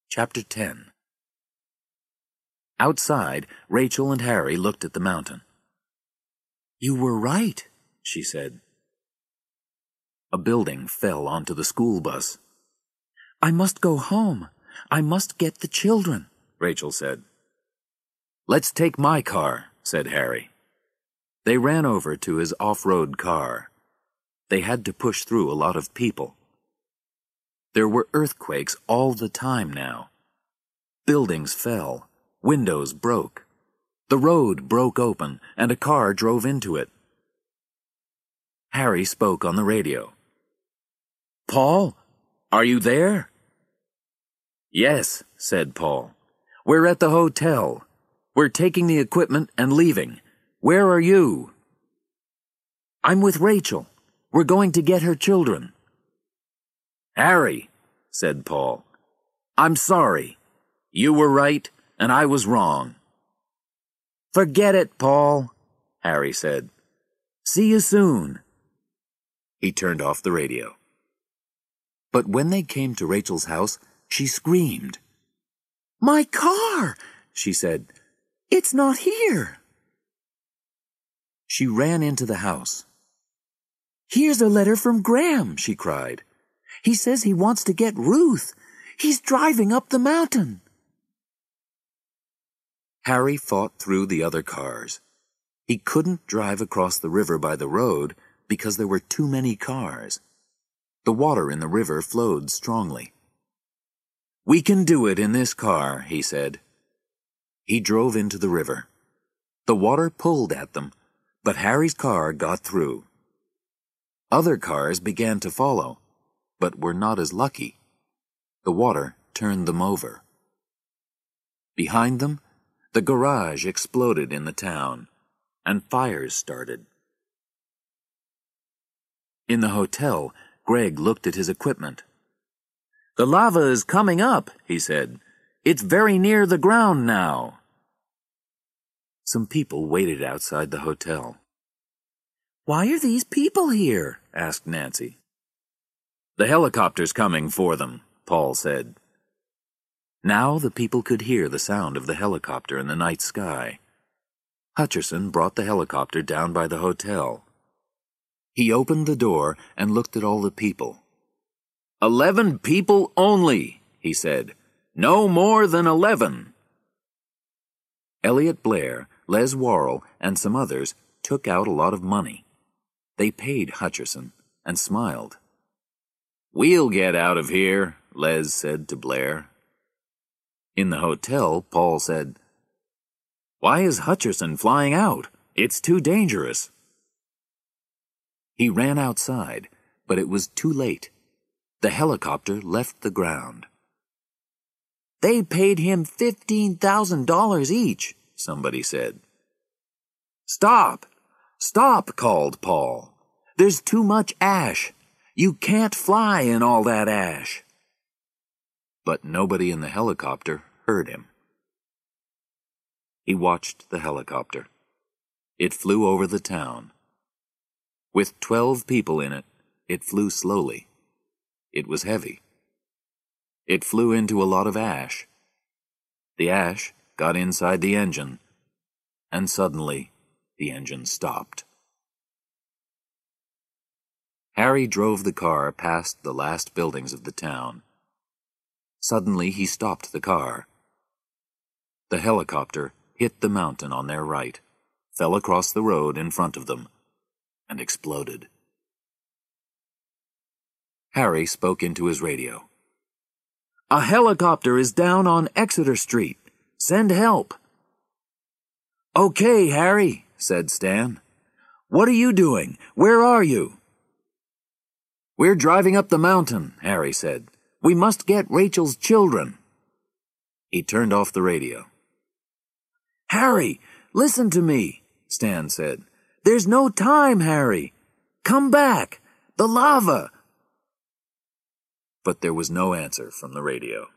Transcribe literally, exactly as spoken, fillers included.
Chapter ten. Outside, Rachel and Harry looked at the mountain. "You were right," she said. A building fell onto the school bus. "I must go home. I must get the children," Rachel said. "Let's take my car," said Harry. They ran over to his off-road car. They had to push through a lot of people. There were earthquakes all the time now. Buildings fell. Windows broke. The road broke open, and a car drove into it. Harry spoke on the radio. "Paul, are you there?" "Yes," said Paul. "We're at the hotel. We're taking the equipment and leaving. Where are you?" "I'm with Rachel. We're going to get her children." "Harry," said Paul, "I'm sorry. You were right, and I was wrong." "Forget it, Paul," Harry said. "See you soon." He turned off the radio. But when they came to Rachel's house, she screamed. "My car!" she said. "It's not here." She ran into the house. "Here's a letter from Graham," she cried. "He says he wants to get Ruth. He's driving up the mountain." Harry fought through the other cars. He couldn't drive across the river by the road because there were too many cars. The water in the river flowed strongly. "We can do it in this car," he said. He drove into the river. The water pulled at them, but Harry's car got through. Other cars began to follow, but were not as lucky. The water turned them over. Behind them, the garage exploded in the town, and fires started. In the hotel, Greg looked at his equipment. "The lava is coming up," he said. "It's very near the ground now." Some people waited outside the hotel. "Why are these people here?" asked Nancy. "The helicopter's coming for them," Paul said. Now the people could hear the sound of the helicopter in the night sky. Hutcherson brought the helicopter down by the hotel. He opened the door and looked at all the people. Eleven people only," he said. "No more than eleven." Elliot Blair, Les Worrell, and some others took out a lot of money. They paid Hutcherson and smiled. "We'll get out of here," Les said to Blair. In the hotel, Paul said, "Why is Hutcherson flying out? It's too dangerous." He ran outside, but it was too late. The helicopter left the ground. "They paid him fifteen thousand dollars each," somebody said. "Stop! Stop!" called Paul. "There's too much ash. You can't fly in all that ash." But nobody in the helicopter heard him. He watched the helicopter. It flew over the town. With twelve people in it, it flew slowly. It was heavy. It flew into a lot of ash. The ash got inside the engine, and suddenly the engine stopped. Harry drove the car past the last buildings of the town. Suddenly he stopped the car. The helicopter hit the mountain on their right, fell across the road in front of them, and exploded. Harry spoke into his radio. "A helicopter is down on Exeter Street. Send help." "Okay, Harry," said Stan. "What are you doing? Where are you?" "We're driving up the mountain," Harry said. "We must get Rachel's children." He turned off the radio. "Harry, listen to me," Stan said. "There's no time, Harry. Come back. The lava." But there was no answer from the radio.